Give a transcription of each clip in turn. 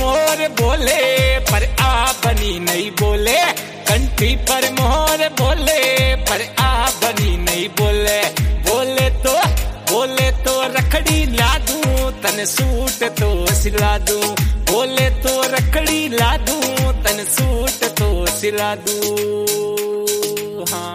मोर बोले पर आ बनी नहीं बोले, कंठी पर मोर बोले पर आ बनी नहीं बोले। बोले तो रखड़ी ला दूं तन सूट तो सिला दूं, बोले तो रखड़ी ला दूं तन सूट तो सिला दूं। हाँ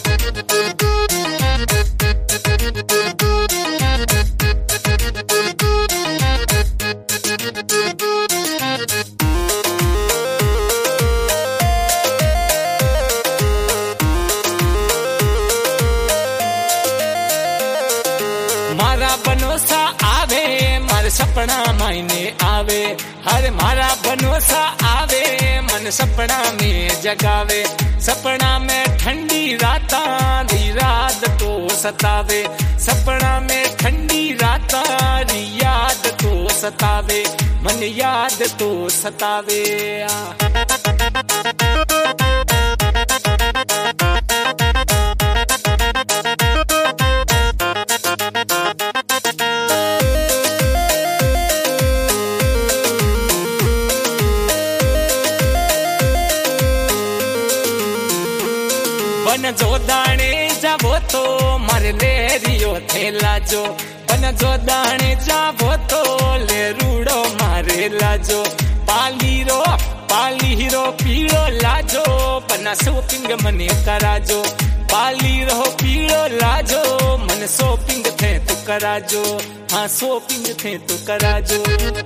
मारा बनोसा आवे मारे सपना मायने आवे, हर मारा बनोसा आवे मन सपना में जगावे। सपना में ठंडी रात री याद तो सतावे, सपना में ठंडी रात री याद तो सतावे, मन याद तो सतावे। बन जो दाणे जाबो तो मर ले रियो थे लाजो, बन जो दाणे जाबो तो ले रूड़ो मारे लाजो। पाली रो पीड़ो लाजो बना शॉपिंग मने कराजो, पाली रहो पीड़ो लाजो मन शॉपिंग थे तू कराजो, हाँ शॉपिंग थे तू कराजो।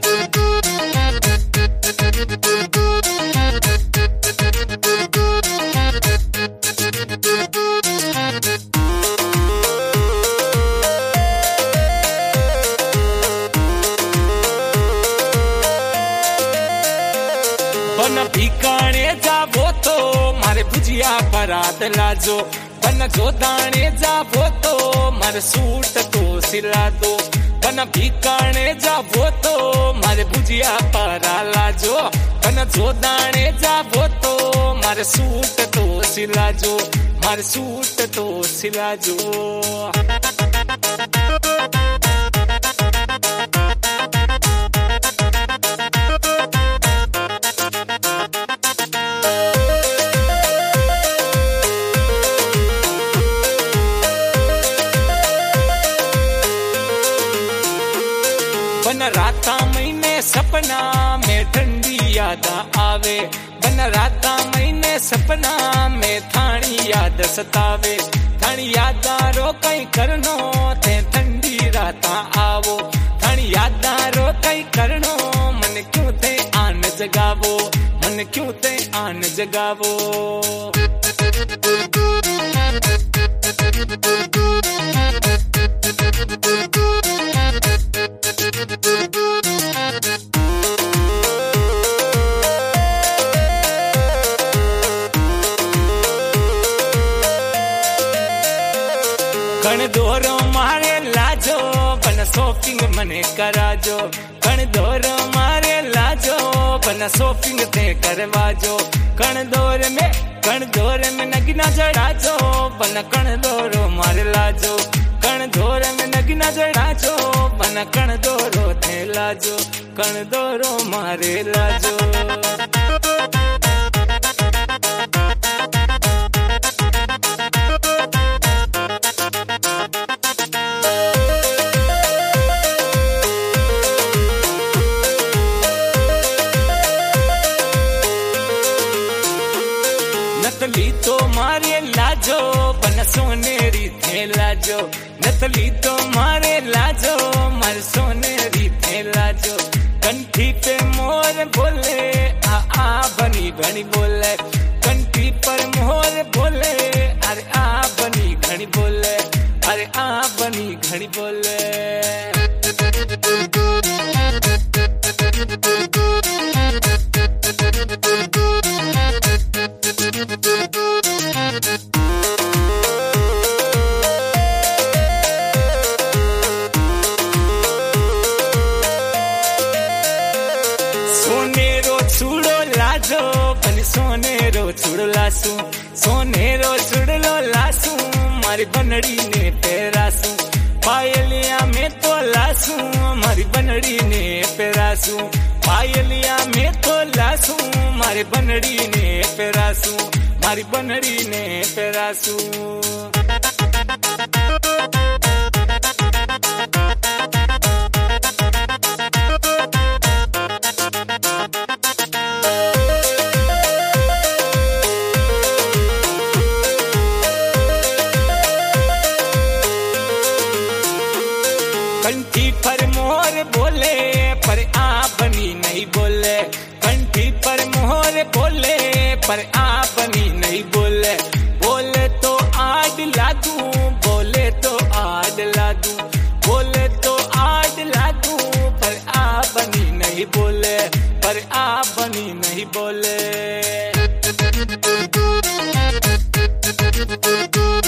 बन भीकाणे जाबो तो मारे भुजिया परात लाजो, बन जो दाणे जाबो तो मारे सूट तो सिला दो। बन भीकाणे जाबो तो मारे भुजिया परा लाजो, बन जो दाणे जाबो तो मारे सूट तो सिलाजो, मारे सूट तो सिलाजो। बन राता महीने सपना में ठंडी याद आवे, बन राता महीने सपना में थानी याद सतावे। थानी यादारो कई करनो थे ठंडी राता आवो, थानी यादारो कई करनो मन क्यों थे आन जगावो, मन क्यों थे आन जगावो। कण दोरो मारे लाजो बन शॉपिंग मने कराजो, कण दोरो मारे लाजो बन शॉपिंग थे करवाजो। कण दौर में नगीना जड़ाजो बन कण दोरो मारे लाजो, कण दौर में नगीना जड़ाजो बन कण दोरो थे लाजो, कण दोरो मारे लाजो। नतली तो मारे लाजो बन सोनेरी थे लाजो, नतली तो मारे लाजो मर सोनेरी थे लाजो। कंठी पे मोर बोले आ बनी घनी बोले, कंठी पर मोर बोले अरे आ बनी घनी बोले, अरे आ बनी घनी बोले। सोनेरो छुड़ लासू, सोनेरो छुड़ लो लासू मारी बनड़ी ने पेरासू। पायलिया में तो लासू मारी बनड़ी ने पेरासू, पायलिया में तो लासू मारे बनड़ी ने पेरासू मारी बनड़ी ने पेरासू कंठी पर मोर बोले पर आ बनी नहीं बोले कंठी पर मोर बोले पर आ बनी नहीं बोले बोले तो आड ला दूं बोले तो आड ला दूं बोले तो आड ला दूं पर आ बनी नहीं बोले पर आ बनी नहीं बोले